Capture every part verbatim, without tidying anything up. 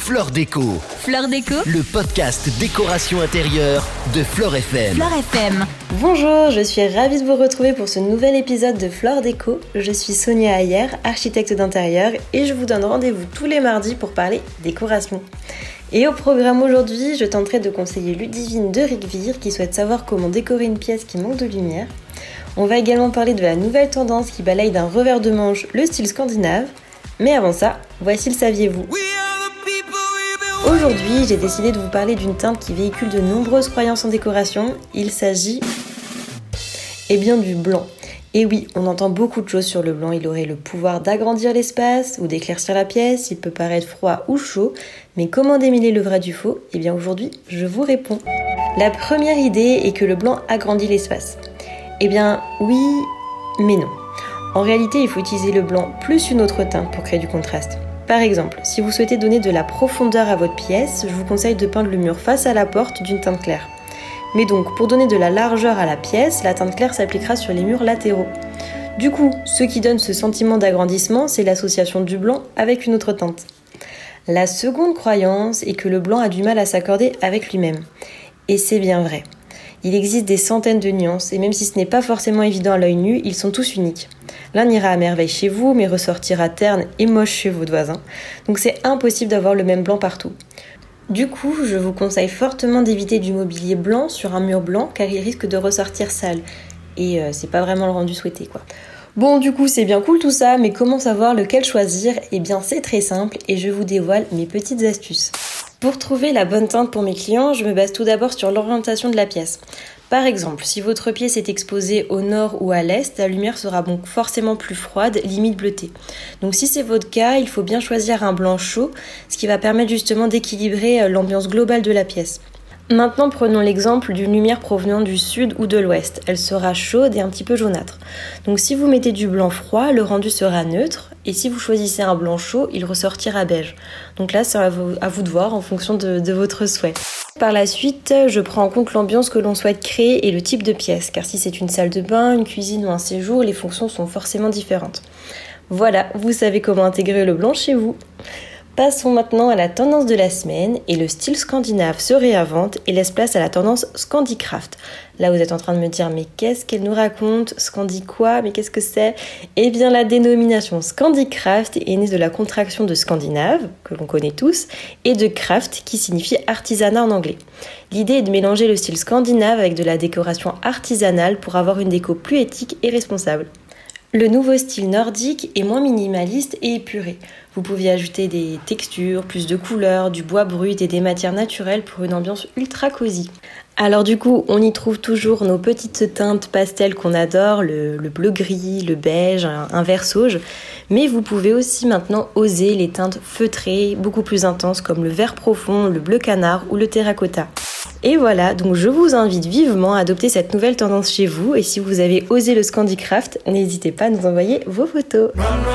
Fleur Déco. Fleur Déco, le podcast décoration intérieure de Fleur F M. Fleur F M. Bonjour, je suis ravie de vous retrouver pour ce nouvel épisode de Fleur Déco. Je suis Sonia Ayer, architecte d'intérieur, et je vous donne rendez-vous tous les mardis pour parler décoration. Et au programme aujourd'hui, je tenterai de conseiller Ludivine de Rigvir qui souhaite savoir comment décorer une pièce qui manque de lumière. On va également parler de la nouvelle tendance qui balaye d'un revers de manche le style scandinave. Mais avant ça, voici le saviez-vous. Aujourd'hui, j'ai décidé de vous parler d'une teinte qui véhicule de nombreuses croyances en décoration. Il s'agit eh bien du blanc. Et oui, on entend beaucoup de choses sur le blanc. Il aurait le pouvoir d'agrandir l'espace ou d'éclaircir la pièce. Il peut paraître froid ou chaud. Mais comment démêler le vrai du faux ? Eh bien aujourd'hui, je vous réponds. La première idée est que le blanc agrandit l'espace. Eh bien oui, mais non. En réalité, il faut utiliser le blanc plus une autre teinte pour créer du contraste. Par exemple, si vous souhaitez donner de la profondeur à votre pièce, je vous conseille de peindre le mur face à la porte d'une teinte claire. Mais donc, pour donner de la largeur à la pièce, la teinte claire s'appliquera sur les murs latéraux. Du coup, ce qui donne ce sentiment d'agrandissement, c'est l'association du blanc avec une autre teinte. La seconde croyance est que le blanc a du mal à s'accorder avec lui-même. Et c'est bien vrai. Il existe des centaines de nuances, et même si ce n'est pas forcément évident à l'œil nu, ils sont tous uniques. L'un ira à merveille chez vous, mais ressortira terne et moche chez votre voisin. Donc c'est impossible d'avoir le même blanc partout. Du coup, je vous conseille fortement d'éviter du mobilier blanc sur un mur blanc, car il risque de ressortir sale. Et euh, c'est pas vraiment le rendu souhaité, quoi. Bon, du coup, c'est bien cool tout ça, mais comment savoir lequel choisir ? Eh bien, c'est très simple, et je vous dévoile mes petites astuces. Pour trouver la bonne teinte pour mes clients, je me base tout d'abord sur l'orientation de la pièce. Par exemple, si votre pièce est exposée au nord ou à l'est, la lumière sera donc forcément plus froide, limite bleutée. Donc si c'est votre cas, il faut bien choisir un blanc chaud, ce qui va permettre justement d'équilibrer l'ambiance globale de la pièce. Maintenant, prenons l'exemple d'une lumière provenant du sud ou de l'ouest. Elle sera chaude et un petit peu jaunâtre. Donc si vous mettez du blanc froid, le rendu sera neutre. Et si vous choisissez un blanc chaud, il ressortira beige. Donc là, c'est à vous, à vous de voir en fonction de, de votre souhait. Par la suite, je prends en compte l'ambiance que l'on souhaite créer et le type de pièce. Car si c'est une salle de bain, une cuisine ou un séjour, les fonctions sont forcément différentes. Voilà, vous savez comment intégrer le blanc chez vous. Passons maintenant à la tendance de la semaine, et le style scandinave se réinvente et laisse place à la tendance Scandicraft. Là vous êtes en train de me dire mais qu'est-ce qu'elle nous raconte ? Scandi quoi ? Mais qu'est-ce que c'est ? Eh bien la dénomination Scandicraft est née de la contraction de Scandinave, que l'on connaît tous, et de craft qui signifie artisanat en anglais. L'idée est de mélanger le style scandinave avec de la décoration artisanale pour avoir une déco plus éthique et responsable. Le nouveau style nordique est moins minimaliste et épuré. Vous pouvez ajouter des textures, plus de couleurs, du bois brut et des matières naturelles pour une ambiance ultra cosy. Alors du coup, on y trouve toujours nos petites teintes pastel qu'on adore, le, le bleu-gris, le beige, un, un vert sauge. Mais vous pouvez aussi maintenant oser les teintes feutrées, beaucoup plus intenses comme le vert profond, le bleu canard ou le terracotta. Et voilà, donc je vous invite vivement à adopter cette nouvelle tendance chez vous. Et si vous avez osé le Scandicraft, n'hésitez pas à nous envoyer vos photos.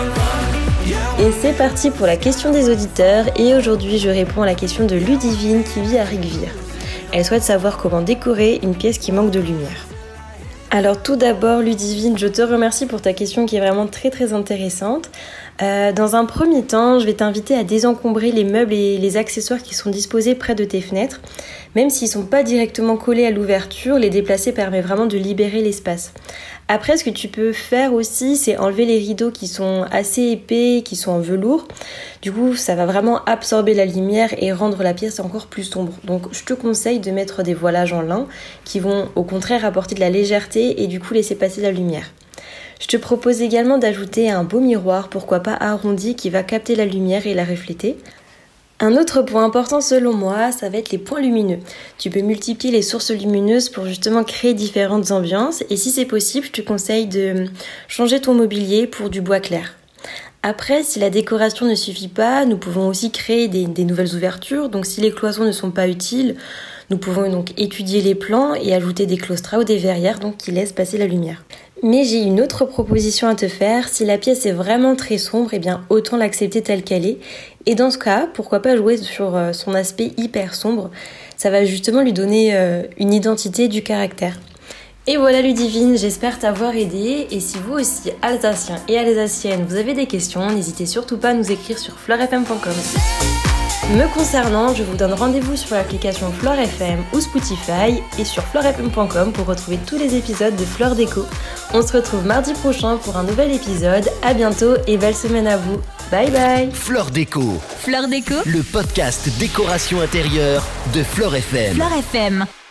Et c'est parti pour la question des auditeurs. Et aujourd'hui, je réponds à la question de Ludivine qui vit à Rigvir. Elle souhaite savoir comment décorer une pièce qui manque de lumière. Alors tout d'abord, Ludivine, je te remercie pour ta question qui est vraiment très très intéressante. Euh, dans un premier temps, je vais t'inviter à désencombrer les meubles et les accessoires qui sont disposés près de tes fenêtres. Même s'ils ne sont pas directement collés à l'ouverture, les déplacer permet vraiment de libérer l'espace. Après, ce que tu peux faire aussi, c'est enlever les rideaux qui sont assez épais, qui sont en velours. Du coup, ça va vraiment absorber la lumière et rendre la pièce encore plus sombre. Donc, je te conseille de mettre des voilages en lin qui vont au contraire apporter de la légèreté et du coup laisser passer la lumière. Je te propose également d'ajouter un beau miroir, pourquoi pas arrondi, qui va capter la lumière et la refléter. Un autre point important selon moi, ça va être les points lumineux. Tu peux multiplier les sources lumineuses pour justement créer différentes ambiances et si c'est possible, je te conseille de changer ton mobilier pour du bois clair. Après, si la décoration ne suffit pas, nous pouvons aussi créer des, des nouvelles ouvertures. Donc si les cloisons ne sont pas utiles, nous pouvons donc étudier les plans et ajouter des claustras ou des verrières donc qui laissent passer la lumière. Mais j'ai une autre proposition à te faire. Si la pièce est vraiment très sombre, eh bien autant l'accepter telle qu'elle est. Et dans ce cas, pourquoi pas jouer sur son aspect hyper sombre. Ça va justement lui donner une identité, du caractère. Et voilà Ludivine, j'espère t'avoir aidé. Et si vous aussi, Alsaciens et Alsaciennes, vous avez des questions, n'hésitez surtout pas à nous écrire sur fleur f m point com. Me concernant, je vous donne rendez-vous sur l'application Flore F M ou Spotify et sur flore f m point com pour retrouver tous les épisodes de Flore Déco. On se retrouve mardi prochain pour un nouvel épisode. À bientôt et belle semaine à vous. Bye bye. Flore Déco. Flore Déco, Le podcast décoration intérieure de Flore F M. Flore F M.